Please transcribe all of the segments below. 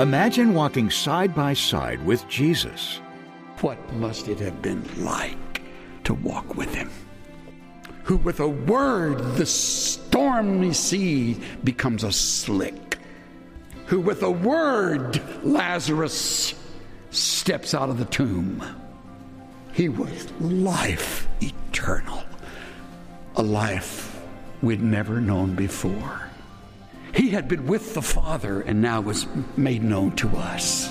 Imagine walking side by side with Jesus. What must it have been like to walk with him? Who with a word the stormy sea becomes a slick. Who with a word Lazarus steps out of the tomb. He was life eternal, a life we'd never known before. He had been with the Father and now was made known to us.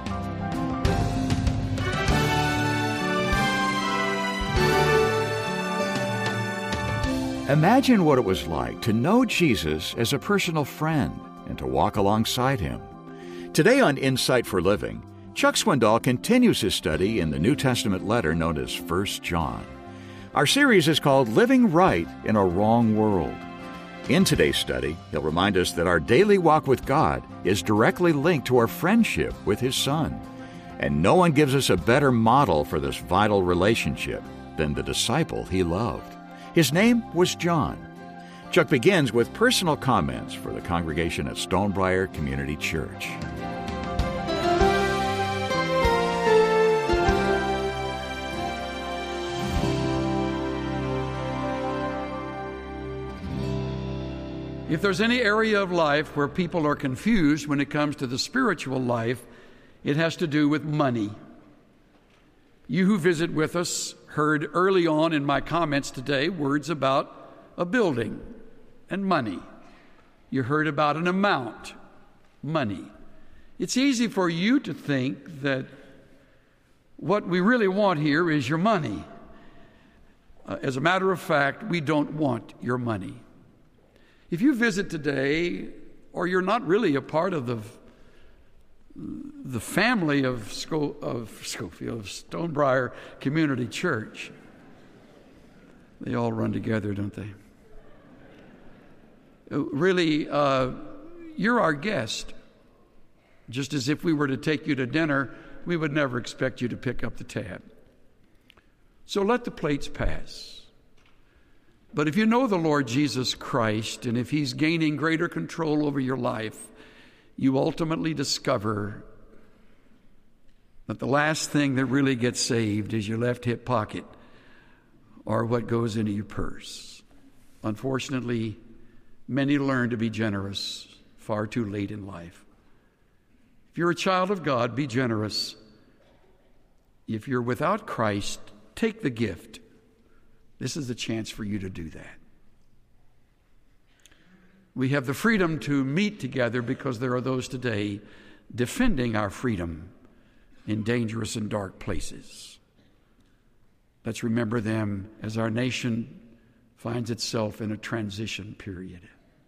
Imagine what it was like to know Jesus as a personal friend and to walk alongside him. Today on Insight for Living, Chuck Swindoll continues his study in the New Testament letter known as 1 John. Our series is called Living Right in a Wrong World. In today's study, he'll remind us that our daily walk with God is directly linked to our friendship with his Son. And no one gives us a better model for this vital relationship than the disciple he loved. His name was John. Chuck begins with personal comments for the congregation at Stonebriar Community Church. If there's any area of life where people are confused when it comes to the spiritual life, it has to do with money. You who visit with us heard early on in my comments today words about a building and money. You heard about an amount, money. It's easy for you to think that what we really want here is your money. As a matter of fact, we don't want your money. If you visit today, or you're not really a part of the family of Stonebriar Community Church, they all run together, don't they? Really, you're our guest. Just as if we were to take you to dinner, we would never expect you to pick up the tab. So let the plates pass. But if you know the Lord Jesus Christ, and if he's gaining greater control over your life, you ultimately discover that the last thing that really gets saved is your left hip pocket or what goes into your purse. Unfortunately, many learn to be generous far too late in life. If you're a child of God, be generous. If you're without Christ, take the gift. This is the chance for you to do that. We have the freedom to meet together because there are those today defending our freedom in dangerous and dark places. Let's remember them as our nation finds itself in a transition period.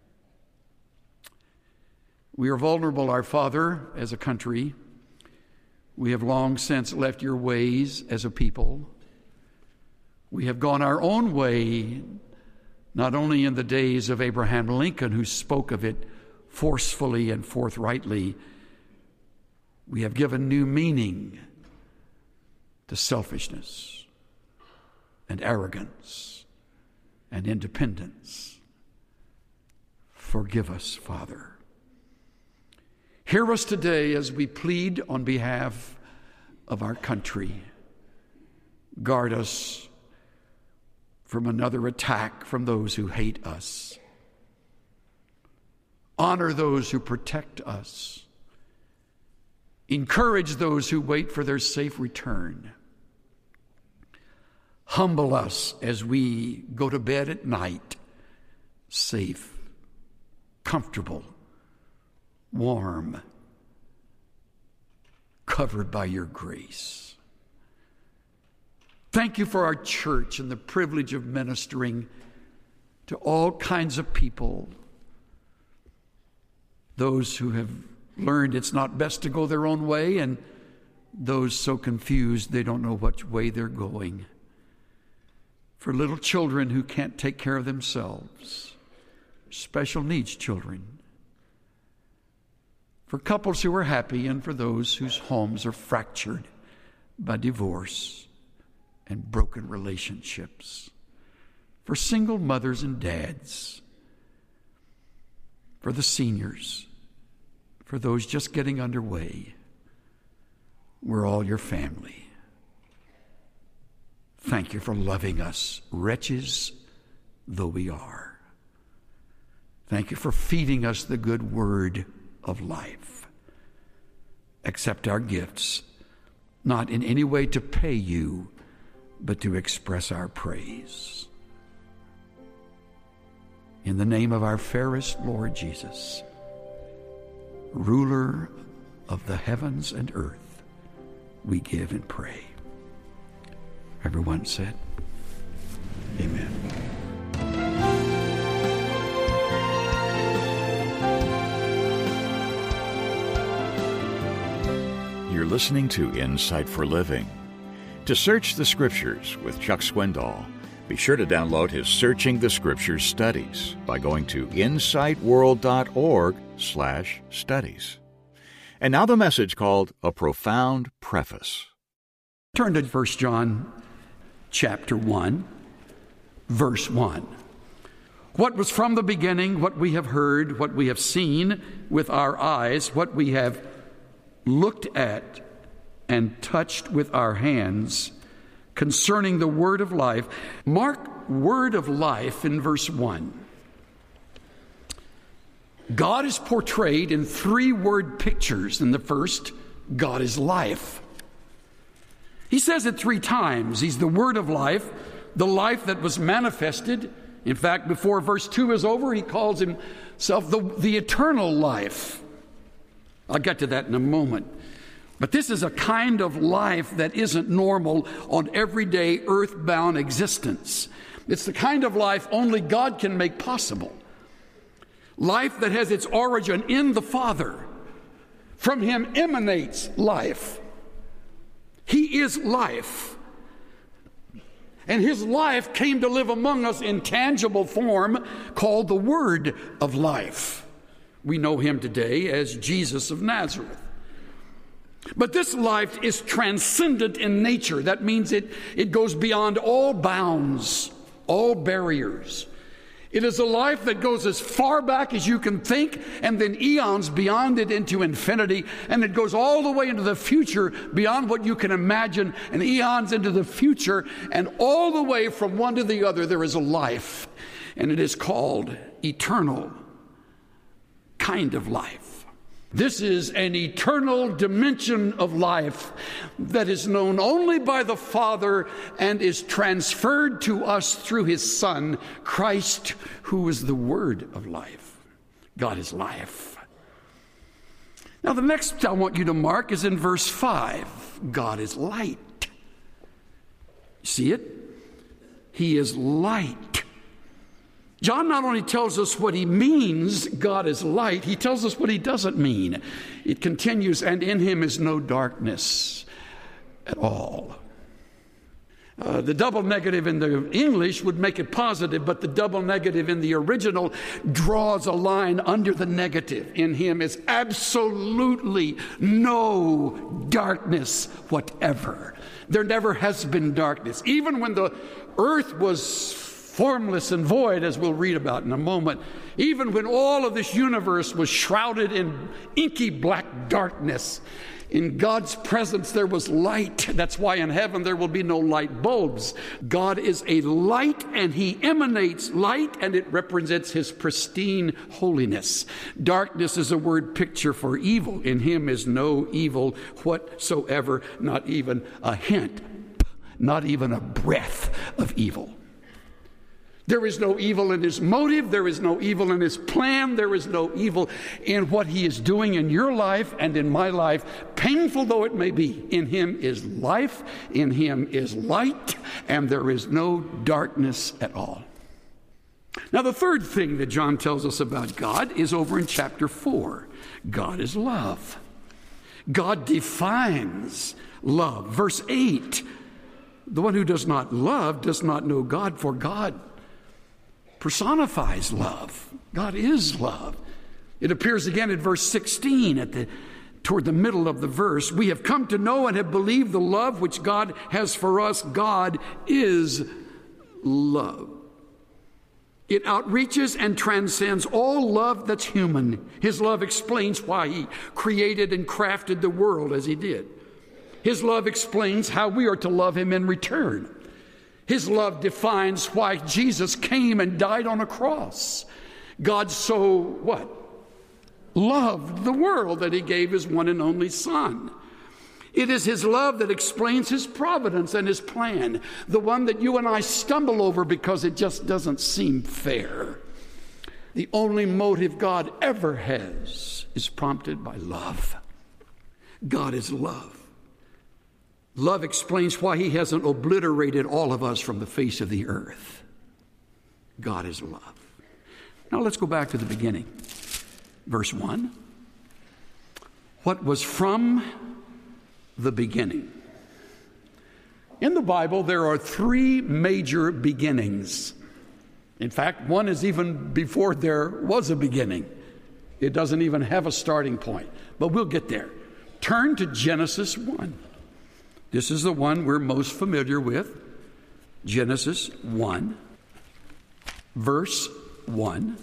We are vulnerable, our Father, as a country. We have long since left your ways as a people. We have gone our own way, not only in the days of Abraham Lincoln, who spoke of it forcefully and forthrightly. We have given new meaning to selfishness and arrogance and independence. Forgive us, Father. Hear us today as we plead on behalf of our country. Guard us from another attack from those who hate us. Honor those who protect us. Encourage those who wait for their safe return. Humble us as we go to bed at night, safe, comfortable, warm, covered by your grace. Thank you for our church and the privilege of ministering to all kinds of people. Those who have learned it's not best to go their own way, and those so confused they don't know which way they're going. For little children who can't take care of themselves, special needs children. For couples who are happy, and for those whose homes are fractured by divorce and broken relationships. For single mothers and dads. For the seniors. for those just getting underway. We're all your family. Thank you for loving us, wretches though we are. Thank you for feeding us the good word of life. Accept our gifts, not in any way to pay you, but to express our praise. In the name of our fairest Lord Jesus, ruler of the heavens and earth, we give and pray. Everyone said, Amen. You're listening to Insight for Living. To search the Scriptures with Chuck Swindoll, be sure to download his Searching the Scriptures studies by going to insightworld.org/studies. And now the message called A Profound Preface. Turn to 1 John chapter 1, verse 1. What was from the beginning, what we have heard, what we have seen with our eyes, what we have looked at and touched with our hands concerning the word of life. Mark word of life in verse 1. God is portrayed in 3 word pictures. In the first, God is life. He says it 3 times. He's the word of life, the life that was manifested. In fact, before verse 2 is over, he calls himself the eternal life. I'll get to that in a moment. But this is a kind of life that isn't normal on everyday earthbound existence. It's the kind of life only God can make possible. Life that has its origin in the Father. From him emanates life. He is life. And his life came to live among us in tangible form called the Word of Life. We know him today as Jesus of Nazareth. But this life is transcendent in nature. That means it goes beyond all bounds, all barriers. It is a life that goes as far back as you can think, and then eons beyond it into infinity, and it goes all the way into the future beyond what you can imagine, and eons into the future, and all the way from one to the other there is a life, and it is called eternal kind of life. This is an eternal dimension of life that is known only by the Father and is transferred to us through his Son, Christ, who is the Word of life. God is life. Now, the next I want you to mark is in verse 5. God is light. See it? He is light. John not only tells us what he means, God is light, he tells us what he doesn't mean. It continues, and in him is no darkness at all. The double negative in the English would make it positive, but the double negative in the original draws a line under the negative. In him is absolutely no darkness whatever. There never has been darkness. Even when the earth was formless and void, as we'll read about in a moment, even when all of this universe was shrouded in inky black darkness, in God's presence there was light. That's why in heaven there will be no light bulbs. God is a light, and he emanates light, and it represents his pristine holiness. Darkness is a word picture for evil. In him is no evil whatsoever, not even a hint, not even a breath of evil. There is no evil in his motive. There is no evil in his plan. There is no evil in what he is doing in your life and in my life, painful though it may be. In him is life. In him is light. And there is no darkness at all. Now, the third thing that John tells us about God is over in chapter 4. God is love. God defines love. Verse 8, the one who does not love does not know God, for God personifies love. God is love. It appears again in verse 16 toward the middle of the verse. We have come to know and have believed the love which God has for us. God is love. It outreaches and transcends all love that's human. His love explains why he created and crafted the world as he did. His love explains how we are to love him in return. His love defines why Jesus came and died on a cross. God so what? Loved the world that he gave his one and only Son. It is his love that explains his providence and his plan, the one that you and I stumble over because it just doesn't seem fair. The only motive God ever has is prompted by love. God is love. Love explains why he hasn't obliterated all of us from the face of the earth. God is love. Now let's go back to the beginning. Verse 1. What was from the beginning? In the Bible, there are three major beginnings. In fact, one is even before there was a beginning. It doesn't even have a starting point, but we'll get there. Turn to Genesis 1. This is the one we're most familiar with. Genesis 1, verse 1.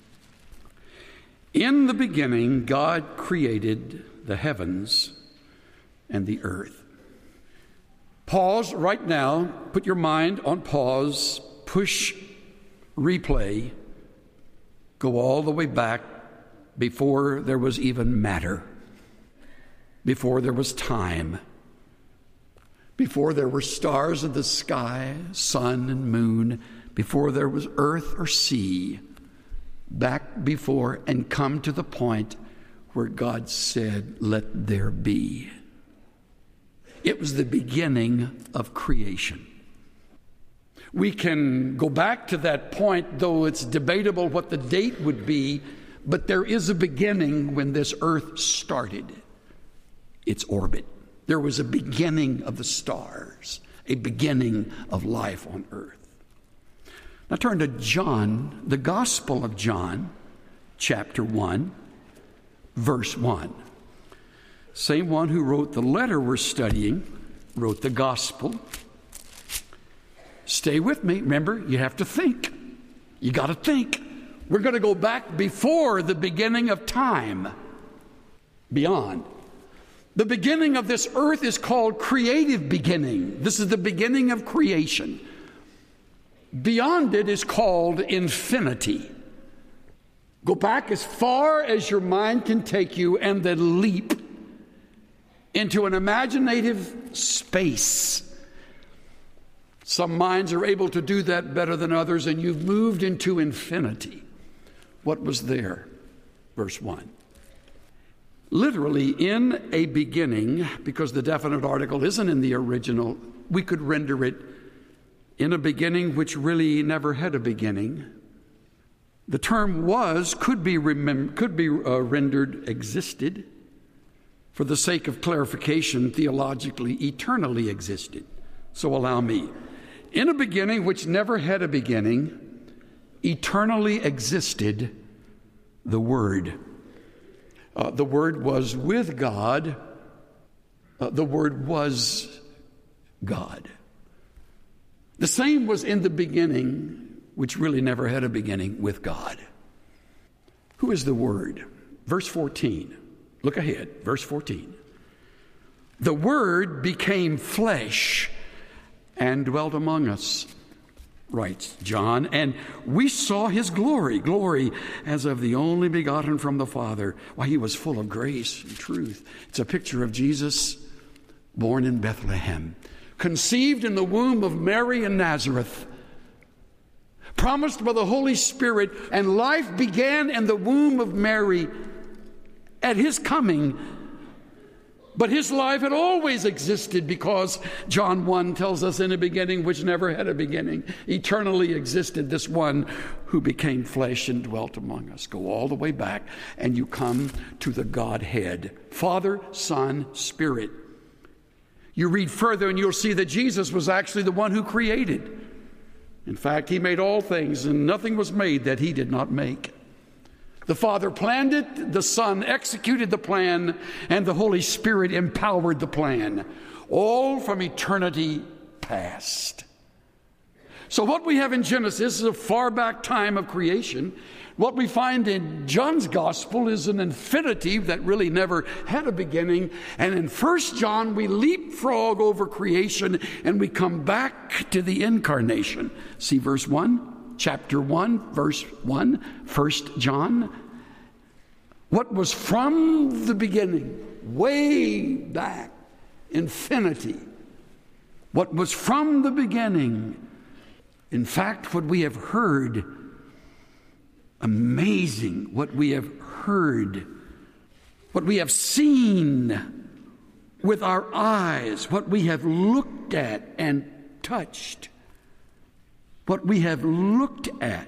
In the beginning, God created the heavens and the earth. Pause right now. Put your mind on pause. Push replay. Go all the way back before there was even matter. Before there was time. Before there were stars in the sky, sun and moon. Before there was earth or sea. Back before and come to the point where God said, "Let there be." It was the beginning of creation. We can go back to that point, though it's debatable what the date would be, but there is a beginning when this earth started its orbit. There was a beginning of the stars, a beginning of life on earth. Now turn to John, the Gospel of John, chapter 1, verse 1. Same one who wrote the letter we're studying, wrote the Gospel. Stay with me. Remember, you have to think. You got to think. We're going to go back before the beginning of time, beyond. The beginning of this earth is called creative beginning. This is the beginning of creation. Beyond it is called infinity. Go back as far as your mind can take you and then leap into an imaginative space. Some minds are able to do that better than others, and you've moved into infinity. What was there? Verse 1. Literally, in a beginning, because the definite article isn't in the original, we could render it in a beginning which really never had a beginning. The term was could be rendered existed. For the sake of clarification, theologically, eternally existed. So allow me. In a beginning which never had a beginning, eternally existed the Word. The Word was with God. The Word was God. The same was in the beginning, which really never had a beginning, with God. Who is the Word? Verse 14. Look ahead. Verse 14. The Word became flesh and dwelt among us, writes John, and we saw his glory as of the only begotten from the Father. Why, he was full of grace and truth. It's a picture of Jesus born in Bethlehem, conceived in the womb of Mary in Nazareth, promised by the Holy Spirit, and life began in the womb of Mary at his coming. But his life had always existed because John 1 tells us in a beginning which never had a beginning, eternally existed this one who became flesh and dwelt among us. Go all the way back and you come to the Godhead, Father, Son, Spirit. You read further and you'll see that Jesus was actually the one who created. In fact, he made all things and nothing was made that he did not make. The Father planned it, the Son executed the plan, and the Holy Spirit empowered the plan, all from eternity past. So what we have in Genesis is a far back time of creation. What we find in John's gospel is an infinity that really never had a beginning. And in 1 John, we leapfrog over creation and we come back to the incarnation. See verse 1, chapter 1, verse 1, 1 John. What was from the beginning, way back, infinity. What was from the beginning. In fact, what we have heard, amazing, what we have heard, what we have seen with our eyes, what we have looked at and touched, what we have looked at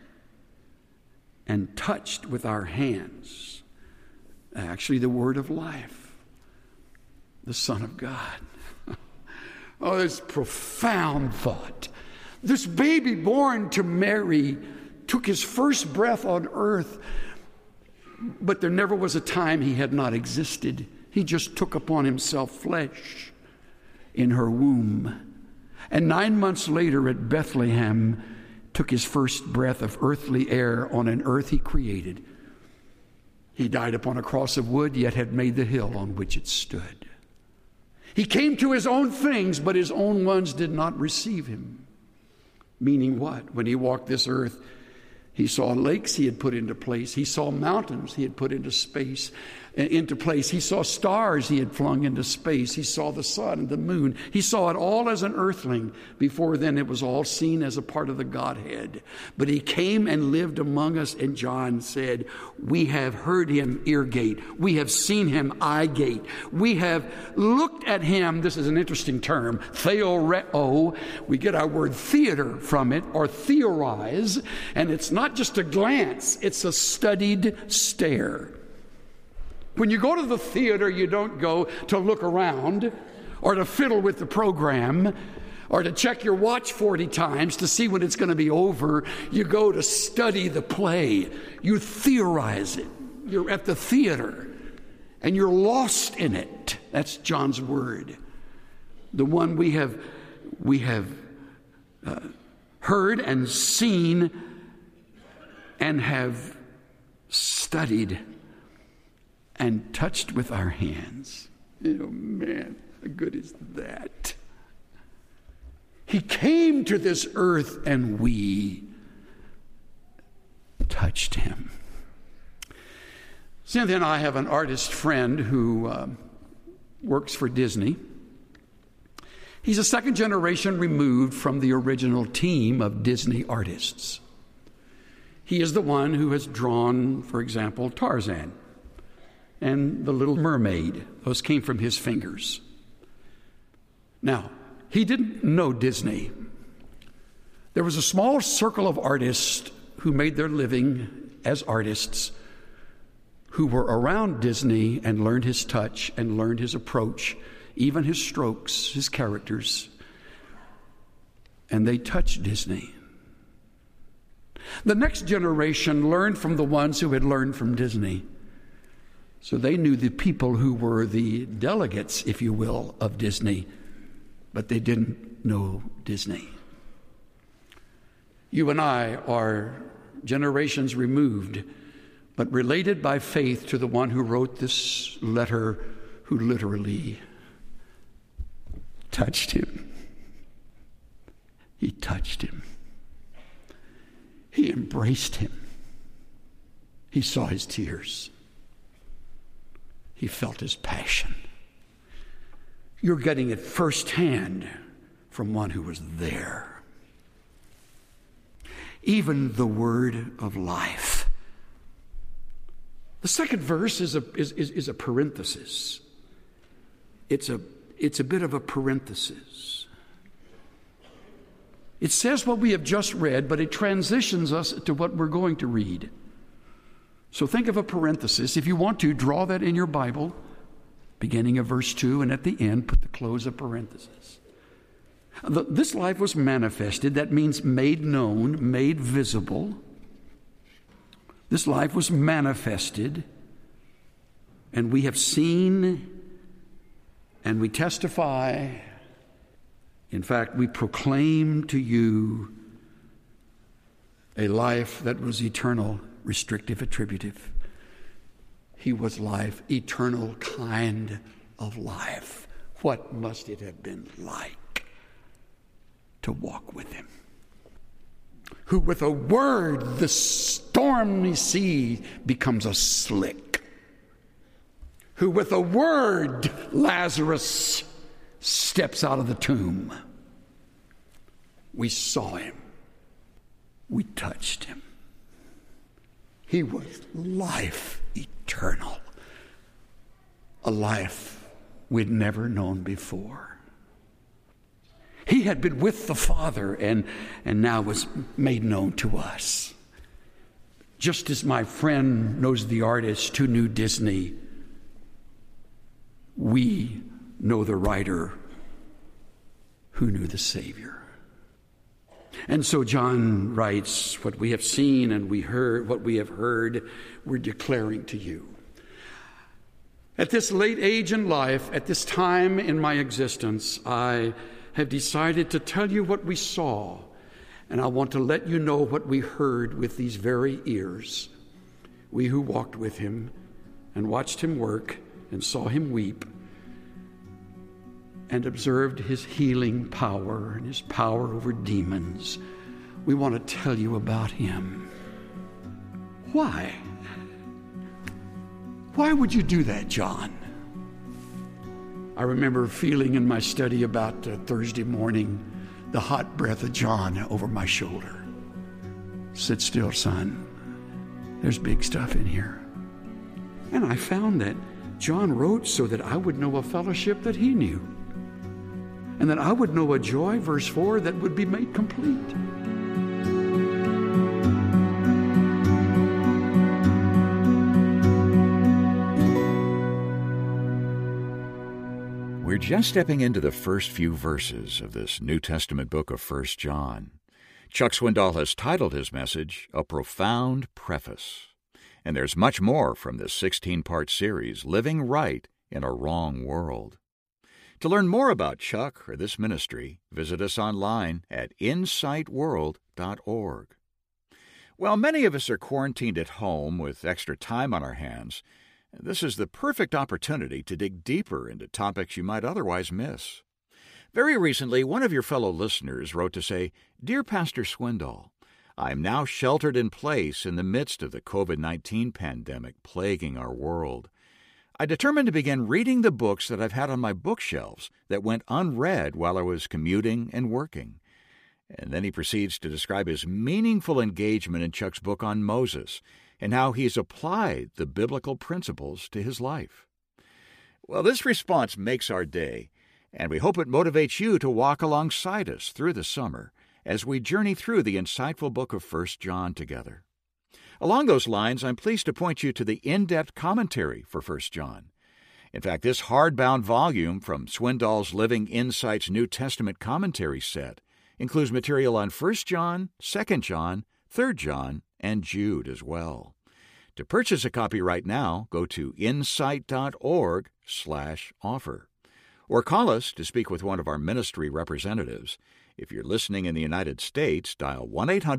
and touched with our hands. Actually, the word of life, the Son of God. Oh, this profound thought. This baby born to Mary took his first breath on earth, but there never was a time he had not existed. He just took upon himself flesh in her womb. And 9 months later at Bethlehem, took his first breath of earthly air on an earth he created. He died upon a cross of wood, yet had made the hill on which it stood. He came to his own things, but his own ones did not receive him. Meaning what? When he walked this earth, he saw lakes he had put into place. He saw mountains he had put into place. He saw stars he had flung into space. He saw the sun and the moon. He saw it all as an earthling. Before then, it was all seen as a part of the Godhead. But he came and lived among us, and John said, we have heard him, ear gate. We have seen him, eye gate. We have looked at him. This is an interesting term, theoreo. We get our word theater from it, or theorize. And it's not just a glance, it's a studied stare. When you go to the theater, you don't go to look around or to fiddle with the program or to check your watch 40 times to see when it's going to be over. You go to study the play. You theorize it. You're at the theater and you're lost in it. That's John's word. The one we have heard and seen and have studied and touched with our hands. Oh man, how good is that? He came to this earth and we touched him. Cynthia and I have an artist friend who works for Disney. He's a second generation removed from the original team of Disney artists. He is the one who has drawn, for example, Tarzan and The Little Mermaid. Those came from his fingers. Now, he didn't know Disney. There was a small circle of artists who made their living as artists who were around Disney and learned his touch and learned his approach, even his strokes, his characters. And they touched Disney. The next generation learned from the ones who had learned from Disney. So they knew the people who were the delegates, if you will, of Disney, but they didn't know Disney. You and I are generations removed, but related by faith to the one who wrote this letter, who literally touched him. He touched him. He embraced him. He saw his tears. He felt his passion. You're getting it firsthand from one who was there. Even the word of life. The second verse is a parenthesis. It's a bit of a parenthesis. It says what we have just read, but it transitions us to what we're going to read. So think of a parenthesis. If you want to, draw that in your Bible, beginning of verse 2, and at the end, put the close of parenthesis. This life was manifested. That means made known, made visible. This life was manifested, and we have seen, and we testify, In fact, we proclaim to you a life that was eternal, restrictive, attributive. He was life, eternal kind of life. What must it have been like to walk with him? Who with a word, the stormy sea becomes a slick. Who with a word, Lazarus steps out of the tomb. We saw him. We touched him. He was life eternal. A life we'd never known before. He had been with the Father and now was made known to us. Just as my friend knows the artist who knew Disney, we know the writer who knew the Savior. And so John writes, what we have seen and what we have heard, we're declaring to you. At this late age in life, at this time in my existence, I have decided to tell you what we saw, and I want to let you know what we heard with these very ears. We who walked with him and watched him work and saw him weep and observed his healing power and his power over demons. We want to tell you about him. Why? Why would you do that, John? I remember feeling in my study about Thursday morning the hot breath of John over my shoulder. Sit still, son. There's big stuff in here. And I found that John wrote so that I would know a fellowship that he knew, and that I would know a joy, verse 4, that would be made complete. We're just stepping into the first few verses of this New Testament book of 1 John. Chuck Swindoll has titled his message, A Profound Preface. And there's much more from this 16-part series, Living Right in a Wrong World. To learn more about Chuck or this ministry, visit us online at insightworld.org. While many of us are quarantined at home with extra time on our hands, this is the perfect opportunity to dig deeper into topics you might otherwise miss. Very recently, one of your fellow listeners wrote to say, Dear Pastor Swindoll, I am now sheltered in place in the midst of the COVID-19 pandemic plaguing our world. I determined to begin reading the books that I've had on my bookshelves that went unread while I was commuting and working. And then he proceeds to describe his meaningful engagement in Chuck's book on Moses and how he's applied the biblical principles to his life. Well, this response makes our day, and we hope it motivates you to walk alongside us through the summer as we journey through the insightful book of 1 John together. Along those lines, I'm pleased to point you to the in-depth commentary for 1 John. In fact, this hardbound volume from Swindoll's Living Insights New Testament commentary set includes material on 1 John, 2 John, 3 John, and Jude as well. To purchase a copy right now, go to insight.org/offer. Or call us to speak with one of our ministry representatives. If you're listening in the United States, dial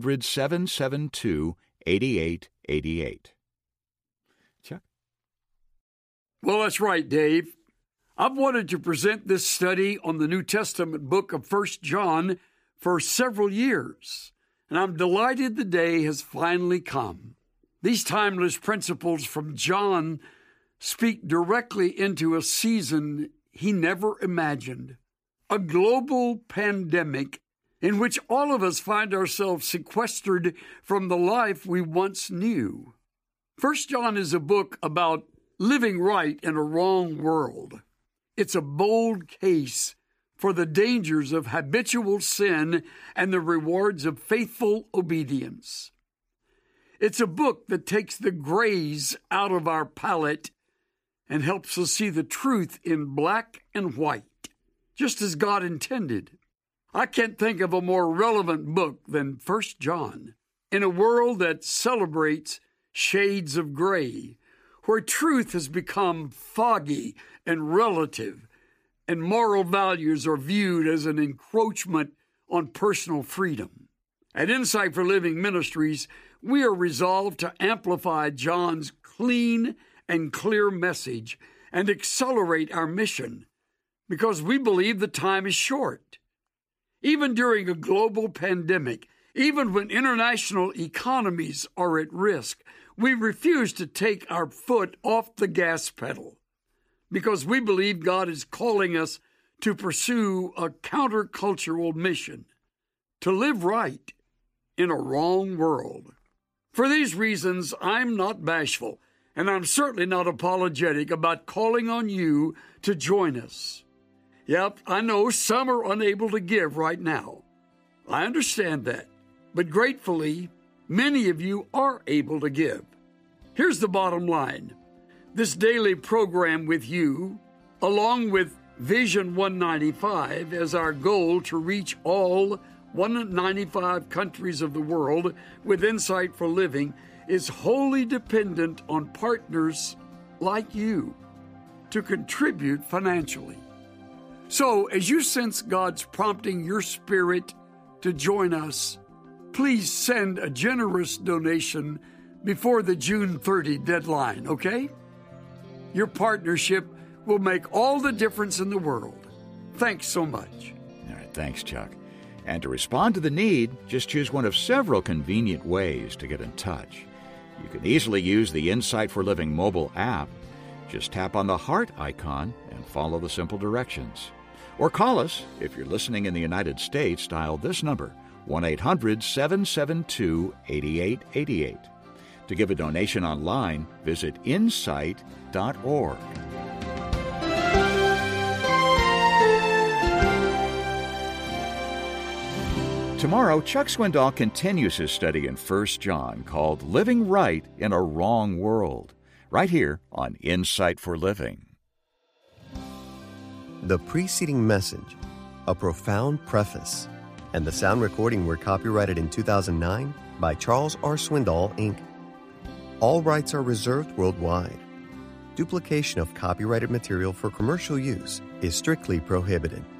1-800-772-8888. Chuck? Well, that's right, Dave. I've wanted to present this study on the New Testament book of 1 John for several years, and I'm delighted the day has finally come. These timeless principles from John speak directly into a season he never imagined, a global pandemic in which all of us find ourselves sequestered from the life we once knew. 1 John is a book about living right in a wrong world. It's a bold case for the dangers of habitual sin and the rewards of faithful obedience. It's a book that takes the grays out of our palate and helps us see the truth in black and white, just as God intended. I can't think of a more relevant book than 1 John, in a world that celebrates shades of gray, where truth has become foggy and relative, and moral values are viewed as an encroachment on personal freedom. At Insight for Living Ministries, we are resolved to amplify John's clean and clear message and accelerate our mission because we believe the time is short. Even during a global pandemic, even when international economies are at risk, we refuse to take our foot off the gas pedal because we believe God is calling us to pursue a countercultural mission, to live right in a wrong world. For these reasons, I'm not bashful, and I'm certainly not apologetic about calling on you to join us. Yep, I know some are unable to give right now. I understand that. But gratefully, many of you are able to give. Here's the bottom line. This daily program with you, along with Vision 195 as our goal to reach all 195 countries of the world with Insight for Living, is wholly dependent on partners like you to contribute financially. So, as you sense God's prompting your spirit to join us, please send a generous donation before the June 30 deadline, okay? Your partnership will make all the difference in the world. Thanks so much. All right, thanks, Chuck. And to respond to the need, just choose one of several convenient ways to get in touch. You can easily use the Insight for Living mobile app. Just tap on the heart icon and follow the simple directions. Or call us, if you're listening in the United States, dial this number, 1-800-772-8888. To give a donation online, visit insight.org. Tomorrow, Chuck Swindoll continues his study in 1 John called Living Right in a Wrong World, right here on Insight for Living. The preceding message, a profound preface, and the sound recording were copyrighted in 2009 by Charles R. Swindoll, Inc. All rights are reserved worldwide. Duplication of copyrighted material for commercial use is strictly prohibited.